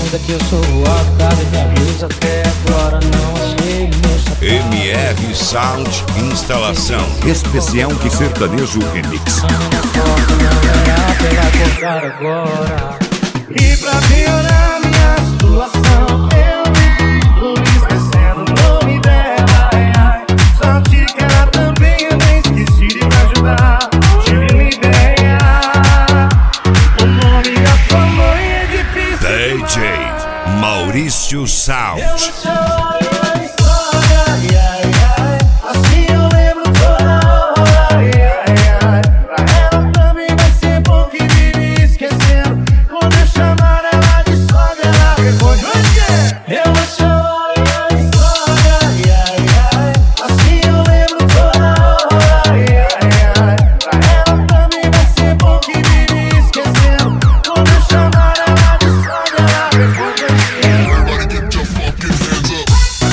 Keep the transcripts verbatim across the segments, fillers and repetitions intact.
ainda que eu sou voado, cada minha blusa até agora não achei meu sapato. M R Sound Instalação Especial de Sertanejo Remix. A minha porta não vai pegar cortar agora. E pra piorar minha situação, eu me tô esquecendo o nome dela. Ai, ai, só te que ela também eu nem esqueci de me ajudar. Tive uma ideia, o nome da sua mãe é difícil. D J Maurício Sound. Eu choro a história, ai, ai, ai, assim eu lembro toda hora. Ai, ai, ai, pra ela também vai ser bom que vive esquecendo. Quando eu chamar ela de sogra, ela responde o quê? Eu choro a história, ai, ai, ai, assim eu lembro toda hora. Ai, ai, ai, pra ela também vai ser bom que vive esquecendo. Quando eu chamar ela de sogra, ela responde o quê? Everybody get your fucking hands up.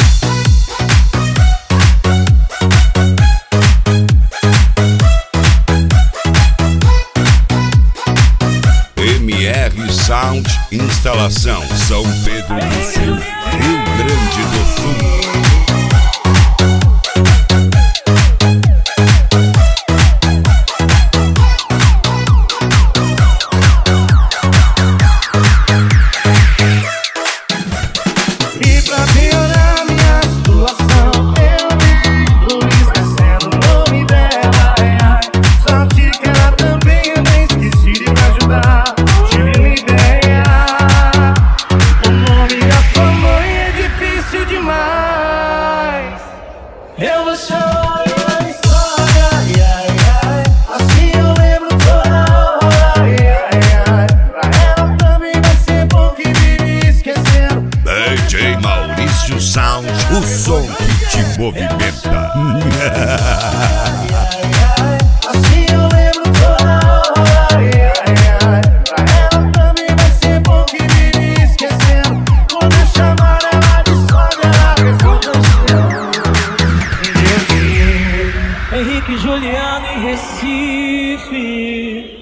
M R Sound Instalação São Pedro do Sul, Rio Grande do Sul. E pra piorar minha situação, eu me tô esquecendo o nome dela. Ai, ai, só te que ela também eu nem esqueci de me ajudar. Tive uma ideia, o nome da sua mãe é difícil demais. Eu vou chorar a história, ai, ai, ai, assim eu lembro toda hora. Ai, ai, ai, pra ela também vai ser bom que vive esquecendo. D J Maurício Sound, o som que te movimenta. Assim eu lembro toda hora. Ai, ai, ai, pra ela também vai ser bom que vive esquecendo. Quando eu chamar ela de sogra, ela responde Henrique e Juliano em Recife.